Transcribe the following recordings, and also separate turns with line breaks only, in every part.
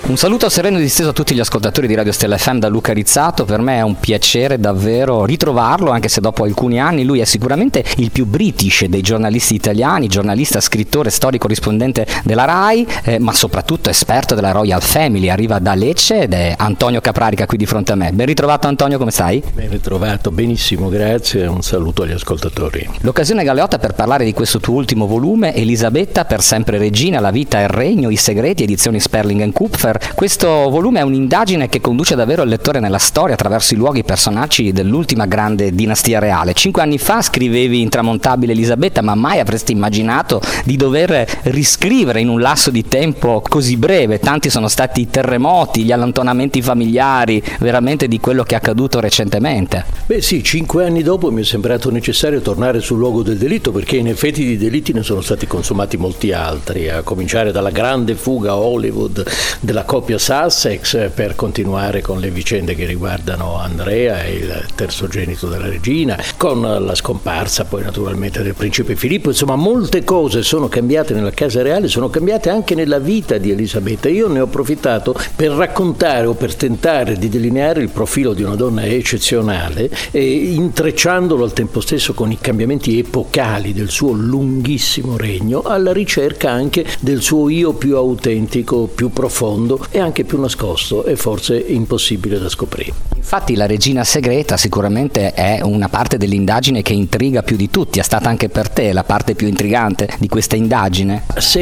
Un saluto sereno e disteso a tutti gli ascoltatori di Radio Stella FM da Luca Rizzato. Per me è un piacere davvero ritrovarlo, anche se dopo alcuni anni. Lui è sicuramente il più british dei giornalisti italiani, giornalista, scrittore, storico, corrispondente della RAI, ma soprattutto esperto della Royal Family. Arriva da Lecce ed è Antonio Caprarica qui di fronte a me. Ben ritrovato Antonio, come stai?
Ben ritrovato, benissimo, grazie, un saluto agli ascoltatori.
L'occasione galeotta per parlare di questo tuo ultimo volume, Elisabetta, per sempre regina, la vita e il regno, i segreti, edizioni Sperling & Kupfer. Questo volume è un'indagine che conduce davvero il lettore nella storia attraverso i luoghi e i personaggi dell'ultima grande dinastia reale. 5 anni fa scrivevi Intramontabile Elisabetta, ma mai avresti immaginato di dover riscrivere in un lasso di tempo così breve? Tanti sono stati i terremoti, gli allontanamenti familiari, veramente di quello che è accaduto recentemente.
Beh sì, 5 anni dopo mi è sembrato necessario tornare sul luogo del delitto, perché in effetti di delitti ne sono stati consumati molti altri, a cominciare dalla grande fuga a Hollywood della coppia Sussex, per continuare con le vicende che riguardano Andrea e il terzogenito della regina, con la scomparsa poi naturalmente del principe Filippo. Insomma, molte cose sono cambiate nella casa reale, sono cambiate anche nella vita di Elisabetta. Io ne ho approfittato per raccontare o per tentare di delineare il profilo di una donna eccezionale, intrecciandolo al tempo stesso con i cambiamenti epocali del suo lunghissimo regno, alla ricerca anche del suo io più autentico, più profondo e anche più nascosto e forse impossibile da scoprire.
Infatti la regina segreta sicuramente è una parte dell'indagine che intriga più di tutti. È stata anche per te la parte più intrigante di questa indagine?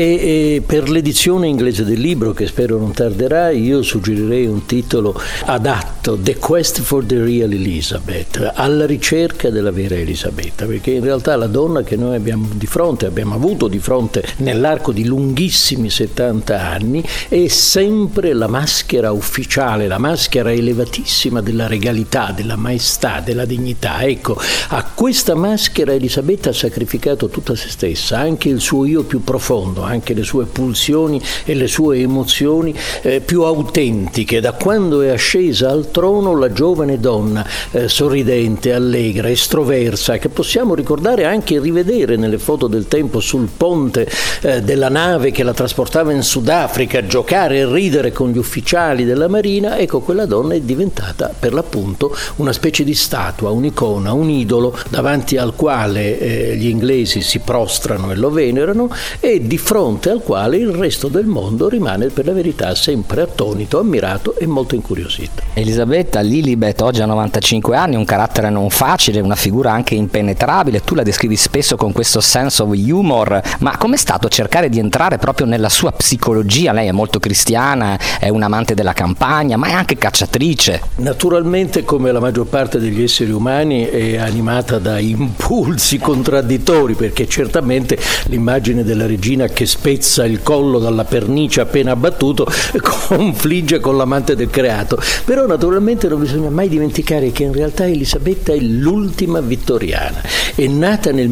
Se per l'edizione inglese del libro, che spero non tarderà, io suggerirei un titolo adatto: The Quest for the Real Elizabeth, alla ricerca della vera Elisabetta, perché in realtà la donna che noi abbiamo avuto di fronte nell'arco di lunghissimi 70 anni è sempre la maschera ufficiale, la maschera elevatissima della regalità, della maestà, della dignità. Ecco, a questa maschera Elisabetta ha sacrificato tutta se stessa, anche il suo io più profondo, anche le sue pulsioni e le sue emozioni più autentiche. Da quando è ascesa al trono, la giovane donna sorridente, allegra, estroversa, che possiamo ricordare anche e rivedere nelle foto del tempo sul ponte della nave che la trasportava in Sudafrica, giocare e ridere con gli ufficiali della marina. Ecco, quella donna è diventata per l'appunto una specie di statua, un'icona, un idolo davanti al quale gli inglesi si prostrano e lo venerano, e di fronte al quale il resto del mondo rimane per la verità sempre attonito, ammirato e molto incuriosito.
Elisabetta Lilibet oggi ha 95 anni, un carattere non facile, una figura anche impenetrabile. Tu la descrivi spesso con questo sense of humor, ma com'è stato cercare di entrare proprio nella sua psicologia? Lei è molto cristiana, è un amante della campagna, ma è anche cacciatrice.
Naturalmente, come la maggior parte degli esseri umani, è animata da impulsi contraddittori, perché certamente l'immagine della regina che spezza il collo dalla pernice appena abbattuto confligge con l'amante del creato. Però naturalmente non bisogna mai dimenticare che in realtà Elisabetta è l'ultima vittoriana. È nata nel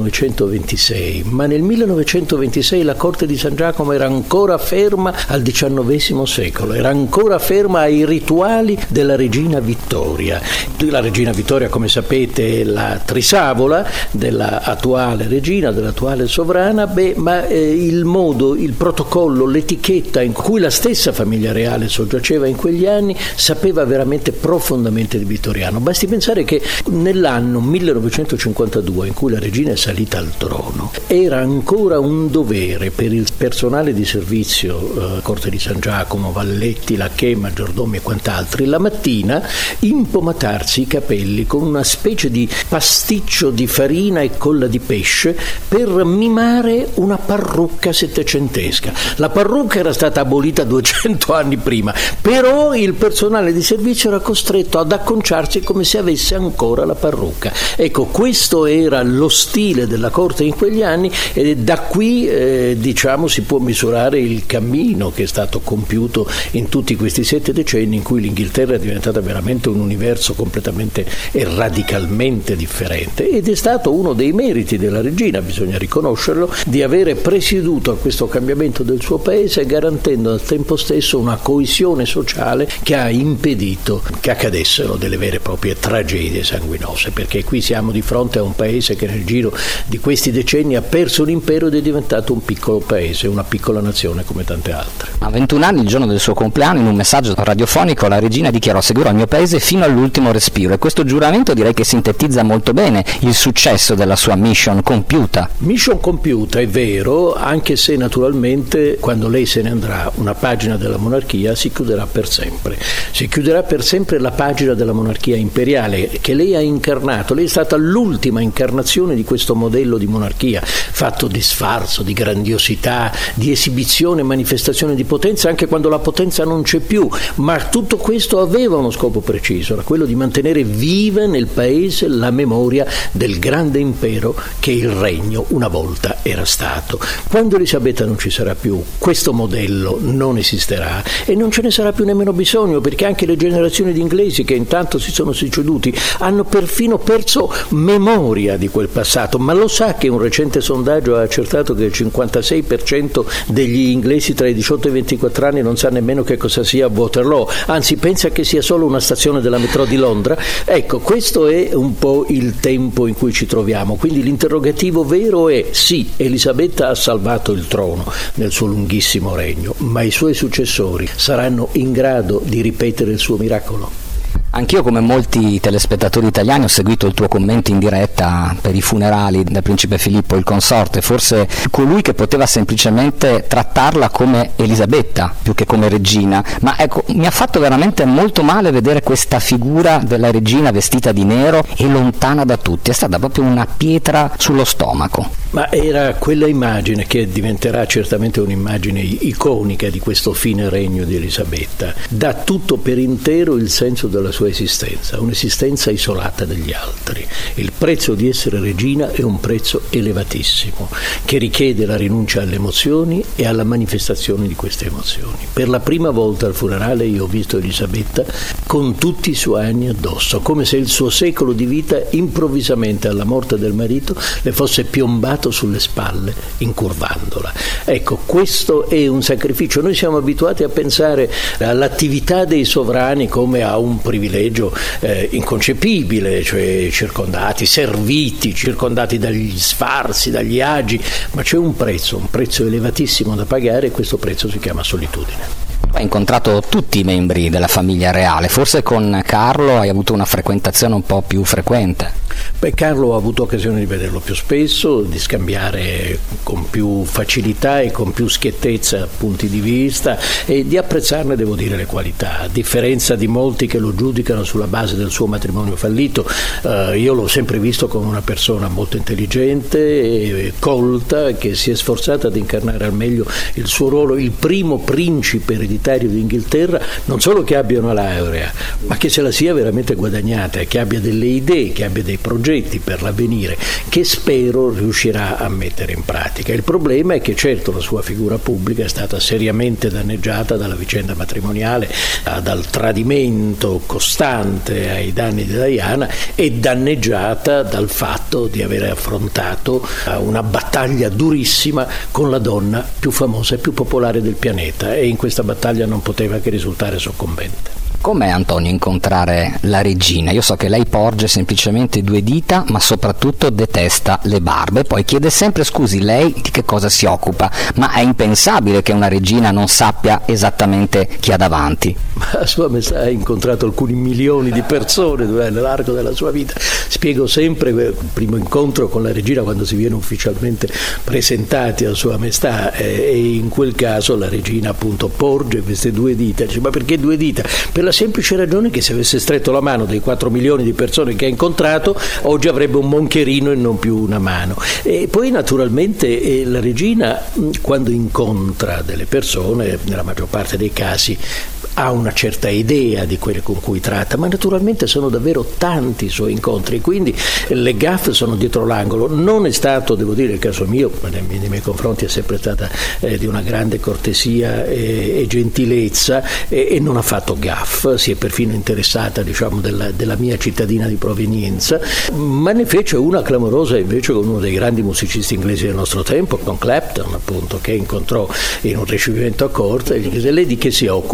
1926, ma nel 1926 la corte di San Giacomo era ancora ferma al XIX secolo, era ancora ferma ai rituali della regina Vittoria. La regina Vittoria, come sapete, è la trisavola della attuale regina, dell'attuale sovrana, ma il modo, il protocollo, l'etichetta in cui la stessa famiglia reale soggiaceva in quegli anni sapeva veramente profondamente di vittoriano. Basti pensare che nell'anno 1952, in cui la regina è salita al trono, era ancora un dovere per il personale di servizio, corte di San Giacomo, valletti, lacchè, maggiordomi e quant'altri, la mattina impomatarsi i capelli con una specie di pasticcio di farina e colla di pesce per mimare una parrucca settecentesca. La parrucca era stata abolita 200 anni prima, però il personale di servizio era costretto ad acconciarsi come se avesse ancora la parrucca. Ecco, questo era lo stile della corte in quegli anni, e da qui si può misurare il cammino che è stato compiuto in tutti questi 7 decenni in cui l'Inghilterra è diventata veramente un universo completamente e radicalmente differente, ed è stato uno dei meriti della regina, bisogna riconoscerlo, di avere presieduto a questo cambiamento del suo paese, garantendo al tempo stesso una coesione sociale che ha impedito che accadessero delle vere e proprie tragedie sanguinose, perché qui siamo di fronte a un paese che nel giro di questi decenni ha perso l'impero ed è diventato un piccolo paese, una piccola nazione come tante altre.
A 21 21 anni, il giorno del suo compleanno, in un messaggio radiofonico la regina dichiarò: seguirò il mio paese fino all'ultimo respiro, e questo giuramento direi che sintetizza molto bene il successo della sua mission compiuta.
Mission compiuta, è vero, anche se naturalmente quando lei se ne andrà una pagina della monarchia si chiuderà per sempre. Si chiuderà per sempre la pagina della monarchia imperiale che lei ha incarnato. Lei è stata l'ultima incarnazione di questo modello di monarchia, fatto di sfarzo, di grandiosità, di esibizione e manifestazione di potenza, anche quando la potenza non c'è più. Ma tutto questo aveva uno scopo preciso, era quello di mantenere viva nel paese la memoria del grande impero che il regno una volta era stato. Quando Elisabetta non ci sarà più, questo modello non esisterà e non ce ne sarà più nemmeno bisogno, perché anche le generazioni di inglesi che intanto si sono succeduti hanno perfino perso memoria di quel passato. Ma lo sa che un recente sondaggio ha accertato che il 56% degli inglesi tra i 18 e i 24 anni non sa nemmeno che cosa sia Waterloo, anzi pensa che sia solo una stazione della metro di Londra. Ecco, questo è un po' il tempo in cui ci troviamo, quindi l'interrogativo vero è: sì, Elisabetta ha salvato il trono nel suo lunghissimo regno, ma i suoi successori saranno in grado di ripetere il suo miracolo?
Anch'io, come molti telespettatori italiani, ho seguito il tuo commento in diretta per i funerali del principe Filippo, il consorte, forse colui che poteva semplicemente trattarla come Elisabetta più che come regina. Ma ecco, mi ha fatto veramente molto male vedere questa figura della regina vestita di nero e lontana da tutti. È stata proprio una pietra sullo stomaco.
Ma era quella immagine che diventerà certamente un'immagine iconica di questo fine regno di Elisabetta. Dà tutto per intero il senso della sua esistenza, un'esistenza isolata dagli altri. Il prezzo di essere regina è un prezzo elevatissimo, che richiede la rinuncia alle emozioni e alla manifestazione di queste emozioni. Per la prima volta al funerale io ho visto Elisabetta con tutti i suoi anni addosso, come se il suo secolo di vita improvvisamente alla morte del marito le fosse piombato sulle spalle, incurvandola. Ecco, questo è un sacrificio. Noi siamo abituati a pensare all'attività dei sovrani come a un privilegio inconcepibile, cioè circondati, serviti, circondati dagli sfarzi, dagli agi, ma c'è un prezzo elevatissimo da pagare, e questo prezzo si chiama solitudine.
Hai incontrato tutti i membri della famiglia reale, forse con Carlo hai avuto una frequentazione un po' più frequente.
Beh, Carlo ho avuto occasione di vederlo più spesso, di scambiare con più facilità e con più schiettezza punti di vista e di apprezzarne, devo dire, le qualità. A differenza di molti che lo giudicano sulla base del suo matrimonio fallito, io l'ho sempre visto come una persona molto intelligente e colta, che si è sforzata di incarnare al meglio il suo ruolo, il primo principe ereditario d'Inghilterra, non solo che abbia una laurea, ma che se la sia veramente guadagnata, che abbia delle idee, che abbia dei progetti per l'avvenire che spero riuscirà a mettere in pratica. Il problema è che certo la sua figura pubblica è stata seriamente danneggiata dalla vicenda matrimoniale, dal tradimento costante ai danni di Diana, e danneggiata dal fatto di aver affrontato una battaglia durissima con la donna più famosa e più popolare del pianeta, e in questa battaglia non poteva che risultare soccombente.
Com'è, Antonio, incontrare la regina? Io so che lei porge semplicemente 2 dita, ma soprattutto detesta le barbe. Poi chiede sempre: scusi, lei di che cosa si occupa? Ma è impensabile che una regina non sappia esattamente chi ha davanti.
Ma Sua Maestà ha incontrato alcuni milioni di persone nell'arco della sua vita. Spiego sempre il primo incontro con la regina quando si viene ufficialmente presentati a Sua Maestà, e in quel caso la regina appunto porge queste 2 dita. Dice: ma perché 2 dita? Per la semplice ragione che se avesse stretto la mano dei 4 milioni di persone che ha incontrato, oggi avrebbe un moncherino e non più una mano. E poi naturalmente la regina, quando incontra delle persone, nella maggior parte dei casi ha una certa idea di quelle con cui tratta, ma naturalmente sono davvero tanti i suoi incontri, quindi le gaffe sono dietro l'angolo. Non è stato, devo dire, il caso mio, nei miei confronti è sempre stata di una grande cortesia e gentilezza, e non ha fatto gaffe, si è perfino interessata, diciamo, della mia cittadina di provenienza, ma ne fece una clamorosa invece con uno dei grandi musicisti inglesi del nostro tempo, con Clapton, appunto, che incontrò in un ricevimento a corte e gli chiese: lei di che si occupa?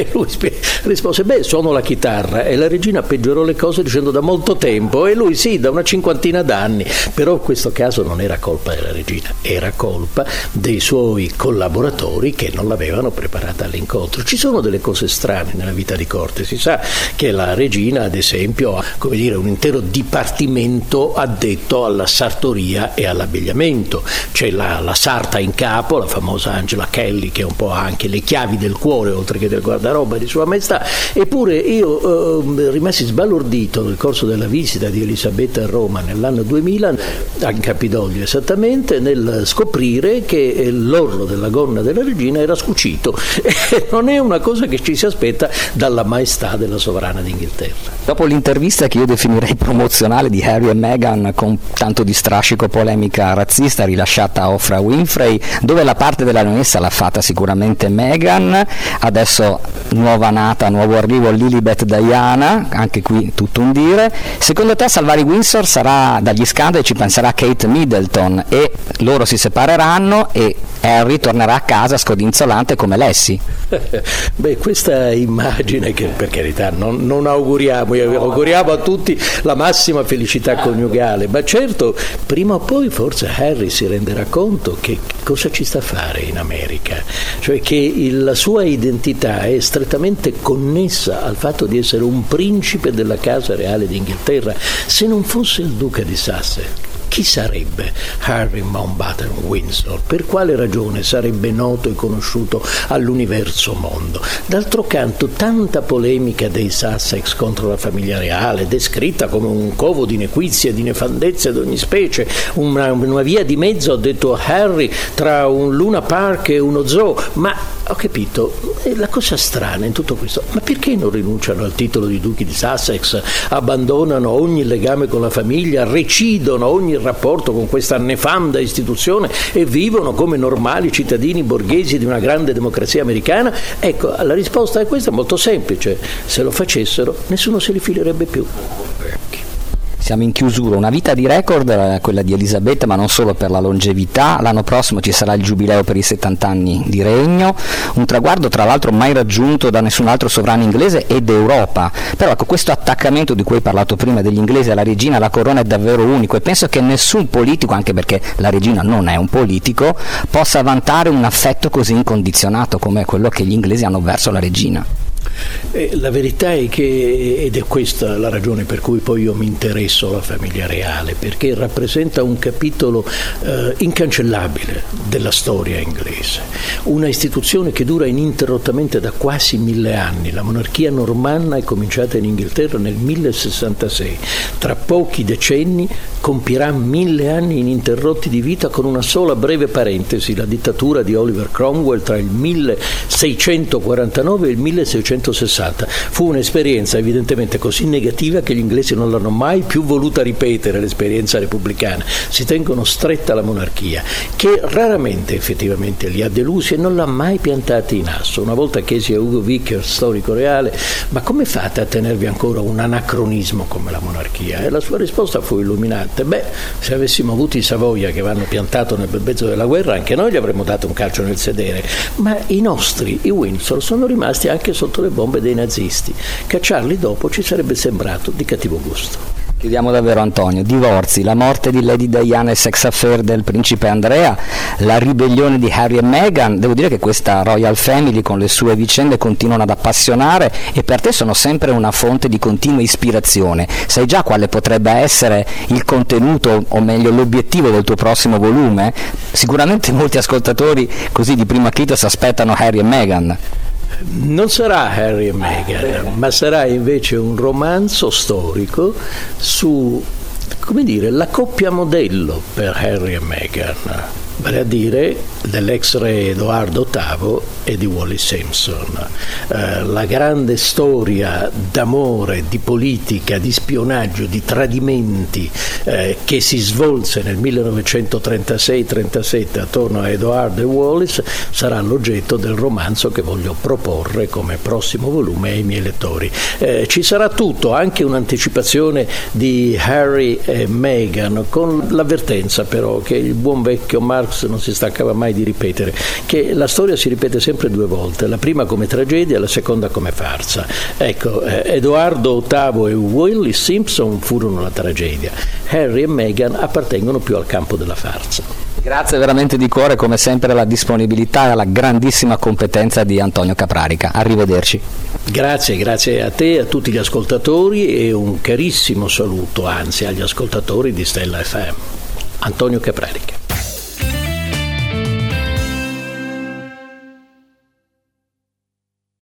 lui rispose: beh, suono la chitarra. E la regina peggiorò le cose dicendo: da molto tempo. E lui: sì, da una 50 d'anni. Però in questo caso non era colpa della regina, era colpa dei suoi collaboratori che non l'avevano preparata all'incontro. Ci sono delle cose strane nella vita di corte. Si sa che la regina, ad esempio, ha, come dire, un intero dipartimento addetto alla sartoria e all'abbigliamento. C'è la sarta in capo, la famosa Angela Kelly, che un po' ha anche le chiavi del cuore oltre che del guardaroba di Sua Maestà. Eppure io rimasi sbalordito nel corso della visita di Elisabetta a Roma nell'anno 2000, a Campidoglio esattamente, nel scoprire che l'orlo della gonna della regina era scucito. E non è una cosa che ci si aspetta dalla maestà della sovrana d'Inghilterra.
Dopo l'intervista che io definirei promozionale di Harry e Meghan, con tanto di strascico polemica razzista, rilasciata a Oprah Winfrey, dove la parte della leonessa l'ha fatta sicuramente Meghan, adesso nuova nata, nuovo arrivo Lilibet Diana, anche qui tutto un dire. Secondo te a salvare Windsor sarà dagli scandali, ci penserà Kate Middleton e loro si separeranno e Harry tornerà a casa scodinzolante come Lassie?
Beh, questa immagine che per carità non auguriamo a tutti la massima felicità coniugale, ma certo prima o poi forse Harry si renderà conto che cosa ci sta a fare in America, cioè che la sua identità è strettamente connessa al fatto di essere un principe della casa reale d'Inghilterra. Se non fosse il duca di Sussex, chi sarebbe Harry Mountbatten Windsor? Per quale ragione sarebbe noto e conosciuuto all'universo mondo? D'altro canto, tanta polemica dei Sussex contro la famiglia reale, descritta come un covo di nequizie e di nefandezze di ogni specie, una via di mezzo, ha detto Harry, tra un Luna Park e uno zoo. Ma ho capito, la cosa strana in tutto questo, ma perché non rinunciano al titolo di duchi di Sussex, abbandonano ogni legame con la famiglia, recidono ogni rapporto con questa nefanda istituzione e vivono come normali cittadini borghesi di una grande democrazia americana? Ecco, la risposta è questa, molto semplice: se lo facessero nessuno se li filerebbe più.
Siamo in chiusura, una vita di record quella di Elisabetta, ma non solo per la longevità. L'anno prossimo ci sarà il giubileo per i 70 anni di regno, un traguardo tra l'altro mai raggiunto da nessun altro sovrano inglese ed d'Europa. Però ecco, questo attaccamento di cui hai parlato prima degli inglesi alla regina, alla corona, è davvero unico e penso che nessun politico, anche perché la regina non è un politico, possa vantare un affetto così incondizionato come quello che gli inglesi hanno verso la regina.
La verità è che, ed è questa la ragione per cui poi io mi interesso alla famiglia reale, perché rappresenta un capitolo incancellabile della storia inglese, una istituzione che dura ininterrottamente da quasi 1000 anni. La monarchia normanna è cominciata in Inghilterra nel 1066, tra pochi decenni compirà 1000 anni ininterrotti di vita, con una sola breve parentesi, la dittatura di Oliver Cromwell tra il 1649 e il 1660. Fu un'esperienza evidentemente così negativa che gli inglesi non l'hanno mai più voluta ripetere, l'esperienza repubblicana. Si tengono stretta alla monarchia, che raramente effettivamente li ha delusi e non l'ha mai piantati in asso. Una volta chiesi a Ugo Vickers, storico reale: ma come fate a tenervi ancora un anacronismo come la monarchia? E la sua risposta fu illuminante: beh, se avessimo avuto i Savoia che vanno piantato nel bel mezzo della guerra, anche noi gli avremmo dato un calcio nel sedere, ma i nostri, i Windsor, sono rimasti anche sotto le bombe dei nazisti. Cacciarli dopo ci sarebbe sembrato di cattivo gusto.
Chiudiamo davvero, Antonio. Divorzi, la morte di Lady Diana e sex affair del principe Andrea, la ribellione di Harry e Meghan. Devo dire che questa Royal Family con le sue vicende continuano ad appassionare e per te sono sempre una fonte di continua ispirazione. Sai già quale potrebbe essere il contenuto, o meglio l'obiettivo del tuo prossimo volume? Sicuramente molti ascoltatori così di prima acchito si aspettano Harry e Meghan.
Non sarà Harry e Meghan, ma sarà invece un romanzo storico su, come dire, la coppia modello per Harry e Meghan, vale a dire dell'ex re Edoardo VIII e di Wallis Simpson. La grande storia d'amore, di politica, di spionaggio, di tradimenti che si svolse nel 1936-37 attorno a Edoardo e Wallis sarà l'oggetto del romanzo che voglio proporre come prossimo volume ai miei lettori. Ci sarà tutto, anche un'anticipazione di Harry e Meghan, con l'avvertenza però che il buon vecchio Mark Marx non si stancava mai di ripetere che la storia si ripete sempre due volte, la prima come tragedia, la seconda come farsa. Ecco, Edoardo VIII e Willis Simpson furono la tragedia, Harry e Meghan appartengono più al campo della farsa.
Grazie veramente di cuore, come sempre, alla disponibilità e alla grandissima competenza di Antonio Caprarica. Arrivederci.
Grazie a te e a tutti gli ascoltatori e un carissimo saluto, anzi, agli ascoltatori di Stella FM. Antonio Caprarica.